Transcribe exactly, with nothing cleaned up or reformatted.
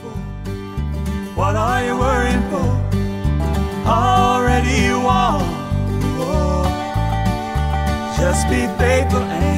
for? What are you worrying for? Already won. Oh, just be faithful and